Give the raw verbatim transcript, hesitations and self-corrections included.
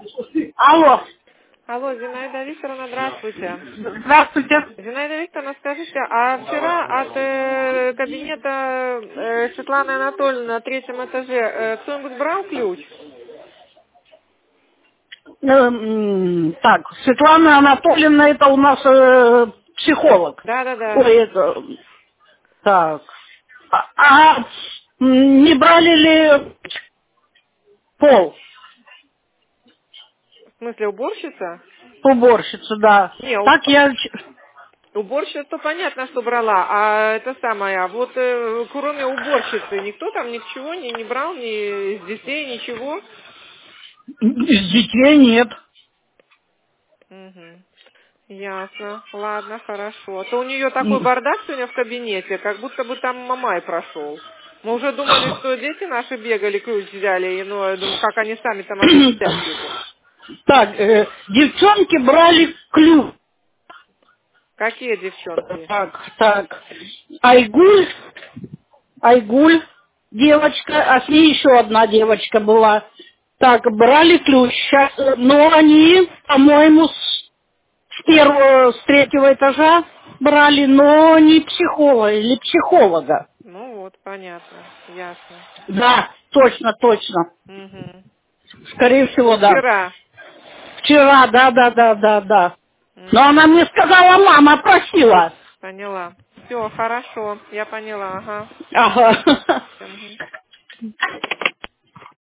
Алло. Алло, Зинаида Викторовна, здравствуйте. Здравствуйте. Зинаида Викторовна, скажите, а вчера от э, кабинета э, Светланы Анатольевны на третьем этаже э, кто-нибудь брал ключ? Эм, так, Светлана Анатольевна, это у нас э, психолог. Да-да-да. Ой, это... Так. А, а, м, не брали ли пол? В смысле, уборщица? Уборщицу, да. Не, у- Так я... ч- уборщица понятно, что брала, а это самое, а вот э, кроме уборщицы никто там ничего не, не брал, ни из детей, ничего? Из детей нет. Угу. Ясно. Ладно, хорошо. А то у нее такой М. бардак сегодня в кабинете, как будто бы там мамай прошел. Мы уже думали, что дети наши бегали, ключ взяли, и, ну, я думаю, как они сами там могли взять его. Так, э, девчонки брали ключ. Какие девчонки? Так, так. Айгуль, Айгуль, девочка, а с ней еще одна девочка была. Так, брали ключ. Сейчас, э, но они, по-моему, с, с первого, с третьего этажа брали, но не психолога или психолога. Ну вот, понятно, ясно. Да, точно, точно. Угу. Скорее всего, да. Вчера. Вчера, да, да, да, да, да. Но она Угу. мне сказала, мама просила. Поняла. Все, хорошо, я поняла, ага. Ага. Мгм.